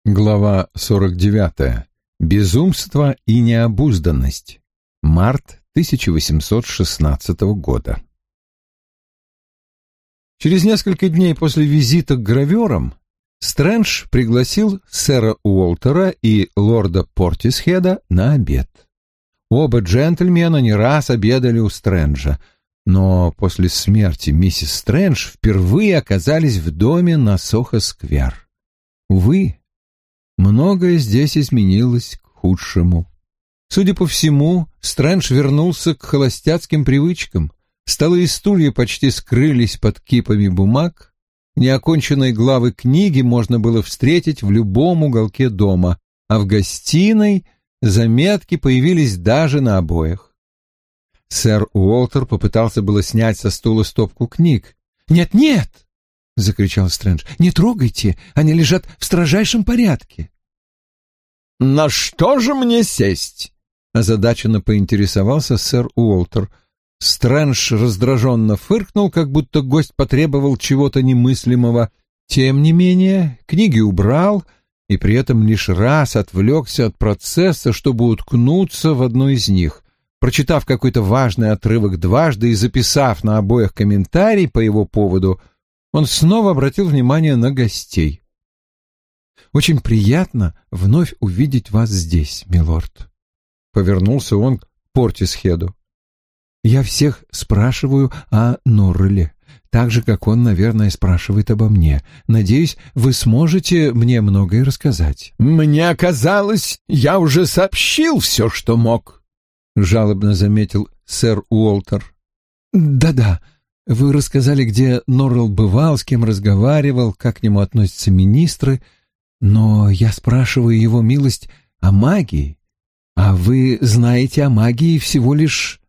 Глава 49. Безумство и необузданность. Март 1816 года. Через несколько дней после визита к граверам Стрэндж пригласил сэра Уолтера и лорда Портисхеда на обед. Оба джентльмена не раз обедали у Стрэнджа, но после смерти миссис Стрэндж впервые оказались в доме на Сохо-сквер. Увы, многое здесь изменилось к худшему. Судя по всему, Стрэндж вернулся к холостяцким привычкам. Столы и стулья почти скрылись под кипами бумаг. Неоконченные главы книги можно было встретить в любом уголке дома, а в гостиной заметки появились даже на обоях. Сэр Уолтер попытался было снять со стула стопку книг. «Нет-нет!» — закричал Стрэндж. «Не трогайте, они лежат в строжайшем порядке». «На что же мне сесть?» — озадаченно поинтересовался сэр Уолтер. Стрэндж раздраженно фыркнул, как будто гость потребовал чего-то немыслимого. Тем не менее, книги убрал и при этом лишь раз отвлекся от процесса, чтобы уткнуться в одну из них. Прочитав какой-то важный отрывок дважды и записав на обоих комментарий по его поводу, он снова обратил внимание на гостей. «Очень приятно вновь увидеть вас здесь, милорд», — повернулся он к Портисхеду. «Я всех спрашиваю о Норреле, так же, как он, наверное, спрашивает обо мне. Надеюсь, вы сможете мне многое рассказать». «Мне казалось, я уже сообщил все, что мог», — жалобно заметил сэр Уолтер. «Да-да, вы рассказали, где Норрелл бывал, с кем разговаривал, как к нему относятся министры, но я спрашиваю его милость о магии, а вы знаете о магии всего лишь...»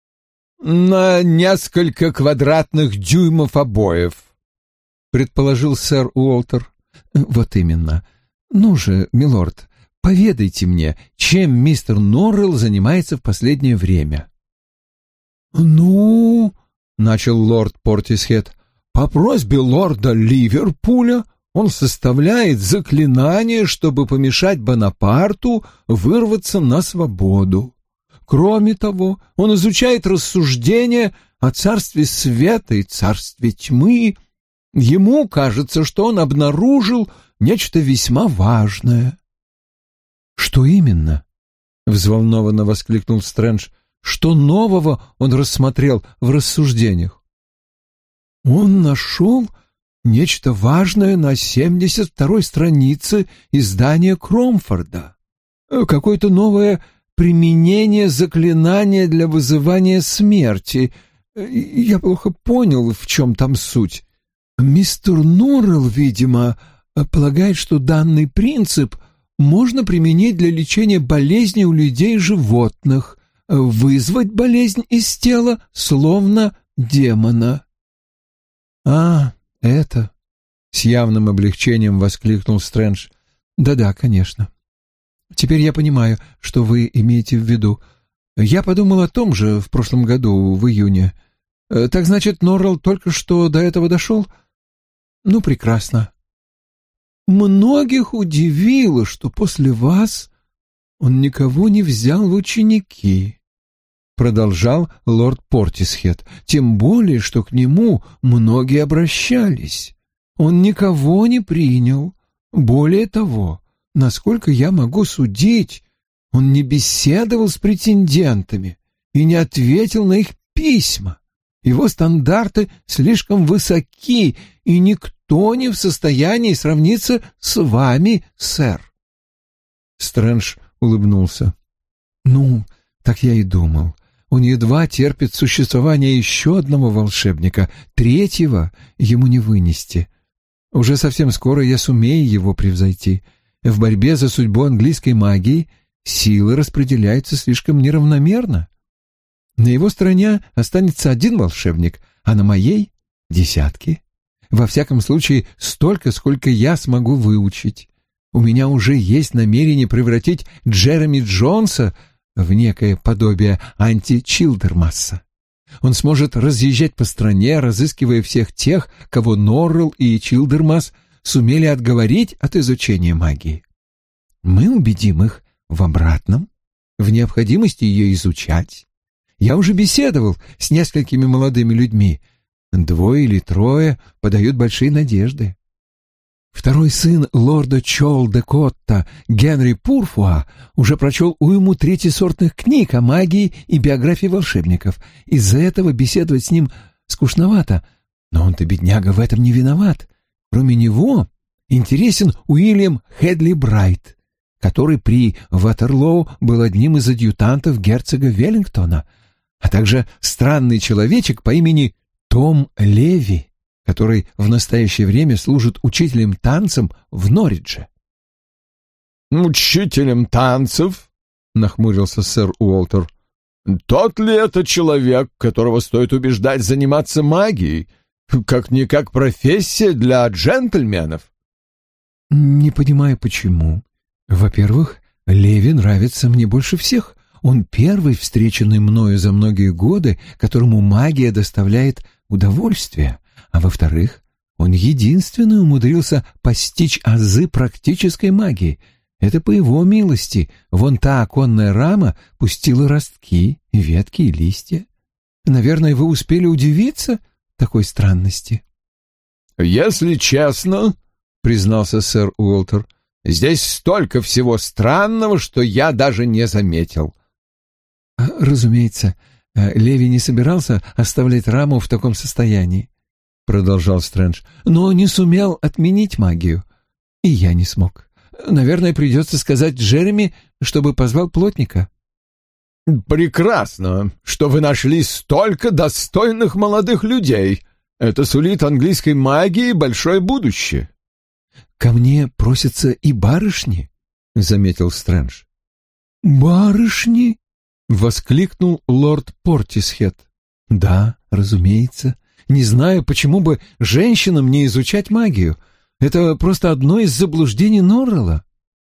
«На несколько квадратных дюймов обоев», — предположил сэр Уолтер. «Вот именно. Ну же, милорд, поведайте мне, чем мистер Норрелл занимается в последнее время». «Ну, — начал лорд Портисхед, — по просьбе лорда Ливерпуля он составляет заклинание, чтобы помешать Бонапарту вырваться на свободу. Кроме того, он изучает рассуждения о царстве света и царстве тьмы. Ему кажется, что он обнаружил нечто весьма важное». «Что именно?» — взволнованно воскликнул Стрэндж. «Что нового он рассмотрел в рассуждениях?» «Он нашел нечто важное на 72-й странице издания Кромфорда. Какое-то новое применение заклинания для вызывания смерти. Я плохо понял, в чем там суть. Мистер Норрелл, видимо, полагает, что данный принцип можно применить для лечения болезней у людей и животных, вызвать болезнь из тела, словно демона». «А, это...» — с явным облегчением воскликнул Стрэндж. «Да-да, конечно. Теперь я понимаю, что вы имеете в виду. Я подумал о том же в прошлом году, в июне. Так значит, Норрелл только что до этого дошел? Ну, прекрасно». «Многих удивило, что после вас он никого не взял в ученики», — продолжал лорд Портисхед, «тем более, что к нему многие обращались. Он никого не принял. Более того, насколько я могу судить, он не беседовал с претендентами и не ответил на их письма. Его стандарты слишком высоки, и никто не в состоянии сравниться с вами, сэр». Стрэндж улыбнулся. «Ну, так я и думал. Он едва терпит существование еще одного волшебника, третьего ему не вынести. Уже совсем скоро я сумею его превзойти. В борьбе за судьбу английской магии силы распределяются слишком неравномерно. На его стороне останется один волшебник, а на моей — десятки. Во всяком случае, столько, сколько я смогу выучить. У меня уже есть намерение превратить Джереми Джонса в некое подобие анти-Чилдермасса. Он сможет разъезжать по стране, разыскивая всех тех, кого Норрелл и Чилдермасс сумели отговорить от изучения магии. Мы убедим их в обратном, в необходимости ее изучать. Я уже беседовал с несколькими молодыми людьми. 2 или 3 подают большие надежды. Второй сын лорда Чолл-де-Котта, Генри Пурфуа, уже прочел уйму третьесортных книг о магии и биографии волшебников. Из-за этого беседовать с ним скучновато, но он-то, бедняга, в этом не виноват. Кроме него интересен Уильям Хедли Брайт, который при Ватерлоу был одним из адъютантов герцога Веллингтона, а также странный человечек по имени Том Леви, который в настоящее время служит учителем танцам в Норридже. «Учителем танцев?» — нахмурился сэр Уолтер. «Тот ли это человек, которого стоит убеждать заниматься магией? Как-никак профессия для джентльменов». «Не понимаю, почему. Во-первых, Леви нравится мне больше всех. Он первый, встреченный мною за многие годы, которому магия доставляет удовольствие. А во-вторых, он единственный умудрился постичь азы практической магии. Это по его милости. Вон та оконная рама пустила ростки, ветки и листья. Наверное, вы успели удивиться такой странности». «Если честно, — признался сэр Уолтер, — здесь столько всего странного, что я даже не заметил». «Разумеется, Леви не собирался оставлять раму в таком состоянии, — продолжал Стрэндж, — но не сумел отменить магию. И я не смог. Наверное, придется сказать Джереми, чтобы позвал плотника». «Прекрасно, что вы нашли столько достойных молодых людей. Это сулит английской магии большое будущее». «Ко мне просятся и барышни», — заметил Стрэндж. «Барышни?» — воскликнул лорд Портисхед. «Да, разумеется. Не знаю, почему бы женщинам не изучать магию. Это просто одно из заблуждений Норрелла».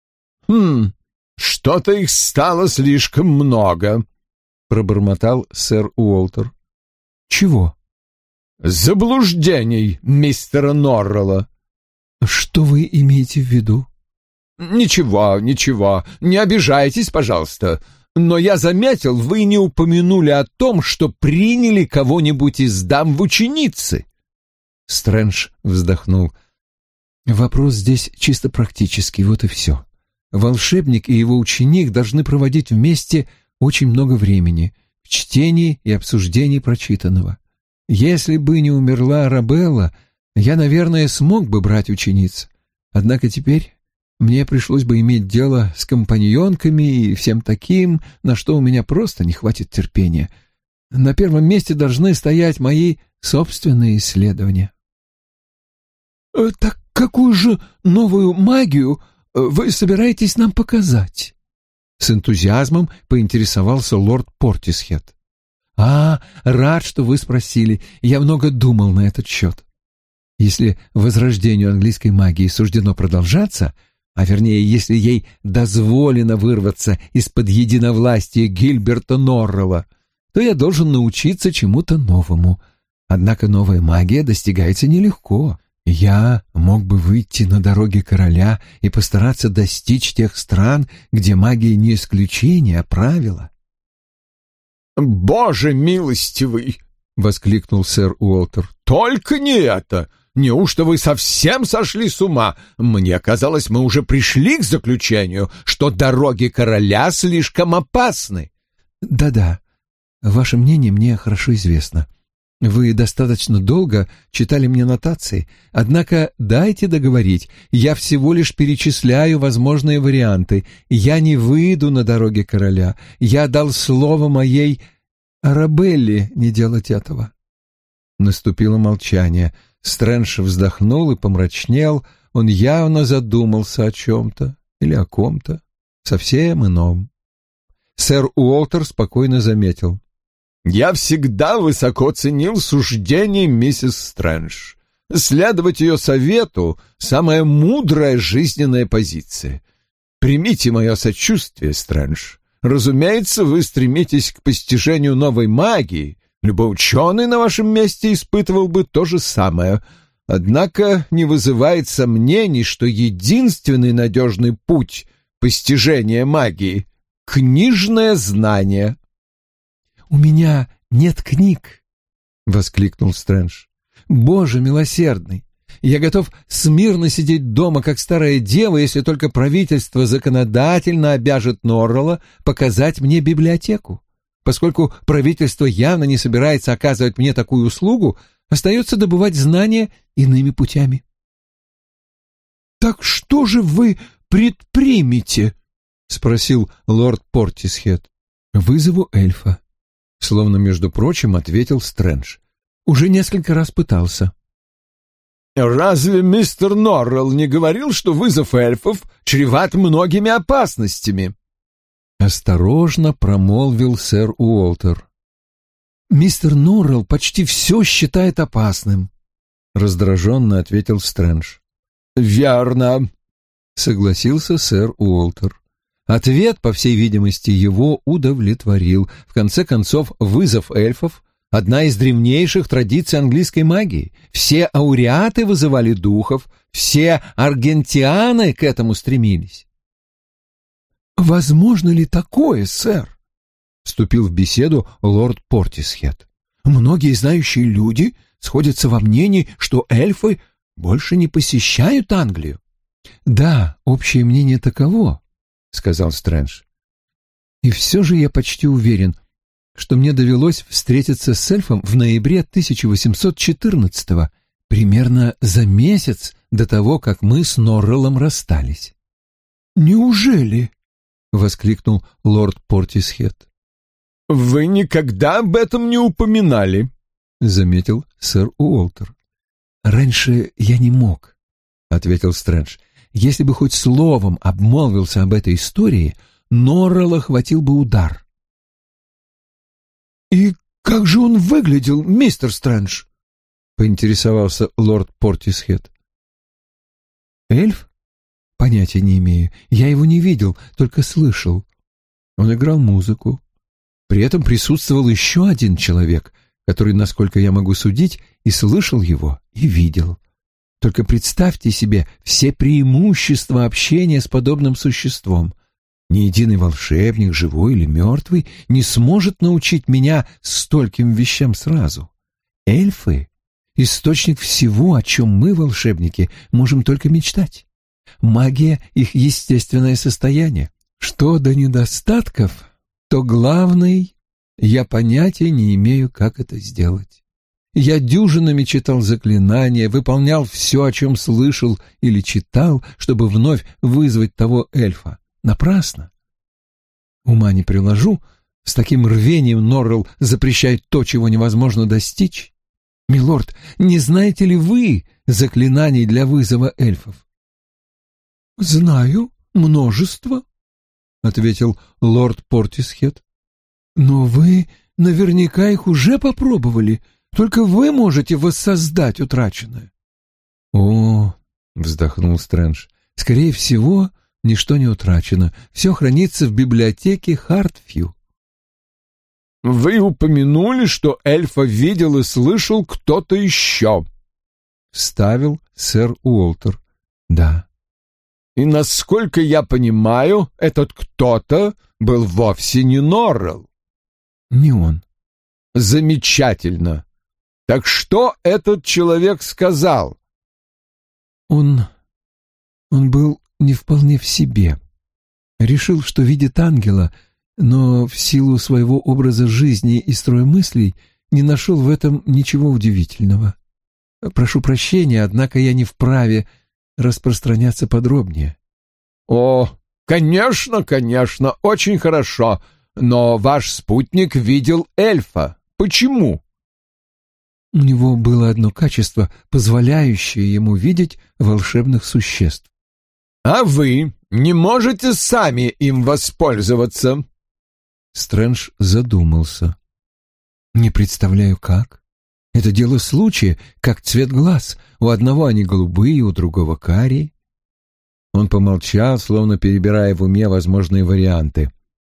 Что-то их стало слишком много», — пробормотал сэр Уолтер. «Чего?» «Заблуждений мистера Норрелла». «Что вы имеете в виду?» «Ничего, не обижайтесь, пожалуйста. Но я заметил, вы не упомянули о том, что приняли кого-нибудь из дам в ученицы». Стрэндж вздохнул. «Вопрос здесь чисто практический, вот и все. Волшебник и его ученик должны проводить вместе очень много времени в чтении и обсуждении прочитанного. Если бы не умерла Арабелла, я, наверное, смог бы брать учениц. Однако теперь мне пришлось бы иметь дело с компаньонками и всем таким, на что у меня просто не хватит терпения. На первом месте должны стоять мои собственные исследования». «Так какую же новую магию вы собираетесь нам показать?» С энтузиазмом поинтересовался лорд Портисхед. «Рад, что вы спросили. Я много думал на этот счет. Если возрождению английской магии суждено продолжаться, а вернее, если ей дозволено вырваться из-под единовластия Гильберта Норрелла, то я должен научиться чему-то новому. Однако новая магия достигается нелегко. Я мог бы выйти на дороги короля и постараться достичь тех стран, где магия не исключение, а правило». «Боже милостивый!» — воскликнул сэр Уолтер. «Только не это! Неужто вы совсем сошли с ума? Мне казалось, мы уже пришли к заключению, что дороги короля слишком опасны». «Да-да, ваше мнение мне хорошо известно. Вы достаточно долго читали мне нотации, однако дайте договорить, я всего лишь перечисляю возможные варианты. Я не выйду на дороги короля. Я дал слово моей Арабелле не делать этого». Наступило молчание. Стрэндж вздохнул и помрачнел. Он явно задумался о чем-то или о ком-то совсем ином. Сэр Уолтер спокойно заметил: «Я всегда высоко ценил суждение миссис Стрэндж. Следовать ее совету — самая мудрая жизненная позиция. Примите мое сочувствие, Стрэндж. Разумеется, вы стремитесь к постижению новой магии. Любой ученый на вашем месте испытывал бы то же самое. Однако не вызывает сомнений, что единственный надежный путь постижения магии — книжное знание». «У меня нет книг», — воскликнул Стрэндж. «Боже милосердный! Я готов смирно сидеть дома, как старая дева, если только правительство законодательно обяжет Норрелла показать мне библиотеку. Поскольку правительство явно не собирается оказывать мне такую услугу, остается добывать знания иными путями». «Так что же вы предпримете?» — спросил лорд Портисхед. «Вызову эльфа», — словно, между прочим, ответил Стрэндж. «Уже несколько раз пытался». «Разве мистер Норрелл не говорил, что вызов эльфов чреват многими опасностями?» Осторожно промолвил сэр Уолтер. «Мистер Норрелл почти все считает опасным», — раздраженно ответил Стрэндж. «Верно», — согласился сэр Уолтер. Ответ, по всей видимости, его удовлетворил. В конце концов, вызов эльфов — одна из древнейших традиций английской магии. Все ауреаты вызывали духов, все аргентианы к этому стремились. «Возможно ли такое, сэр?» — вступил в беседу лорд Портисхед. «Многие знающие люди сходятся во мнении, что эльфы больше не посещают Англию». «Да, общее мнение таково», — сказал Стрэндж. «И все же я почти уверен, что мне довелось встретиться с эльфом в ноябре 1814-го, примерно за месяц до того, как мы с Норреллом расстались». «Неужели?» — воскликнул лорд Портисхед. «Вы никогда об этом не упоминали», — заметил сэр Уолтер. «Раньше я не мог», — ответил Стрэндж. «Если бы хоть словом обмолвился об этой истории, Норрелла хватил бы удар». «И как же он выглядел, мистер Стрэндж?» — поинтересовался лорд Портисхед. «Эльф? Понятия не имею. Я его не видел, только слышал. Он играл музыку. При этом присутствовал еще один человек, который, насколько я могу судить, и слышал его, и видел. Только представьте себе все преимущества общения с подобным существом. Ни единый волшебник, живой или мертвый, не сможет научить меня стольким вещам сразу. Эльфы — источник всего, о чем мы, волшебники, можем только мечтать. Магия — их естественное состояние. Что до недостатков, то главный — я понятия не имею, как это сделать. Я дюжинами читал заклинания, выполнял все, о чем слышал или читал, чтобы вновь вызвать того эльфа. Напрасно. Ума не приложу, с таким рвением Норрелл запрещает то, чего невозможно достичь. Милорд, не знаете ли вы заклинаний для вызова эльфов? — Знаю множество, — ответил лорд Портисхед. — Но вы наверняка их уже попробовали, только вы можете воссоздать утраченное. — О, — вздохнул Стрэндж, — скорее всего, ничто не утрачено. Все хранится в библиотеке Хартфью. «Вы упомянули, что эльфа видел и слышал кто-то еще», — вставил сэр Уолтер. «Да». «И, насколько я понимаю, этот кто-то был вовсе не Норрелл». «Не он». «Замечательно. Так что этот человек сказал?» Он был не вполне в себе. Решил, что видит ангела, но в силу своего образа жизни и строя мыслей не нашел в этом ничего удивительного. Прошу прощения, однако я не вправе распространяться подробнее. «О, конечно, конечно, очень хорошо, но ваш спутник видел эльфа. Почему?» У него было одно качество, позволяющее ему видеть волшебных существ. «А вы не можете сами им воспользоваться?» Стрэндж задумался. «Не представляю, как. Это дело случая, как цвет глаз. У одного они голубые, у другого карие». Он помолчал, словно перебирая в уме возможные варианты.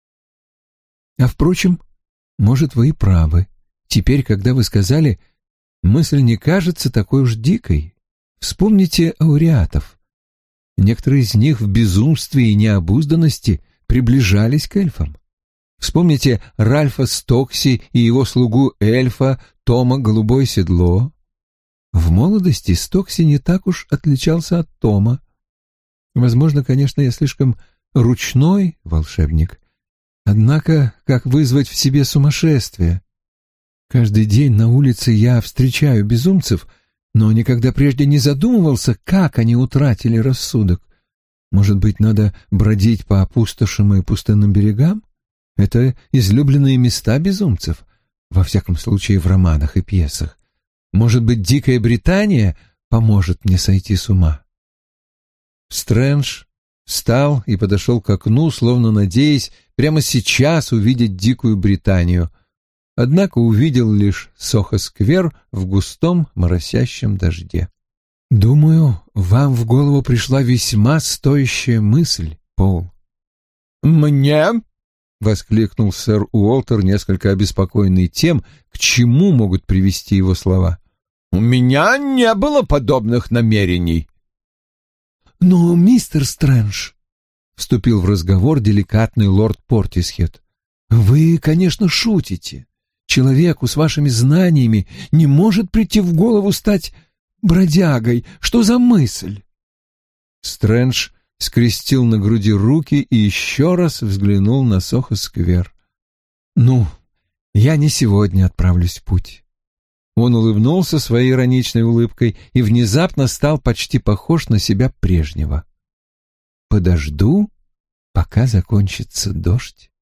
«А впрочем, может, вы и правы. Теперь, когда вы сказали, мысль не кажется такой уж дикой. Вспомните ауреатов. Некоторые из них в безумстве и необузданности приближались к эльфам. Вспомните Ральфа Стокси и его слугу эльфа Тома Голубое Седло. В молодости Стокси не так уж отличался от Тома. Возможно, конечно, я слишком ручной волшебник. Однако, как вызвать в себе сумасшествие? Каждый день на улице я встречаю безумцев, но никогда прежде не задумывался, как они утратили рассудок. Может быть, надо бродить по опустошам и пустынным берегам? Это излюбленные места безумцев, во всяком случае в романах и пьесах. Может быть, Дикая Британия поможет мне сойти с ума? Стрэндж встал и подошел к окну, словно надеясь прямо сейчас увидеть Дикую Британию, однако увидел лишь Сохо-сквер в густом моросящем дожде. «Думаю, вам в голову пришла весьма стоящая мысль, Пол». «Мне?» — воскликнул сэр Уолтер, несколько обеспокоенный тем, к чему могут привести его слова. «У меня не было подобных намерений». «Но, мистер Стрэндж», — вступил в разговор деликатный лорд Портисхед, — «вы, конечно, шутите. Человеку с вашими знаниями не может прийти в голову стать бродягой. Что за мысль?» Стрэндж скрестил на груди руки и еще раз взглянул на Сохо-сквер. «Ну, я не сегодня отправлюсь в путь». Он улыбнулся своей ироничной улыбкой и внезапно стал почти похож на себя прежнего. «Подожду, пока закончится дождь».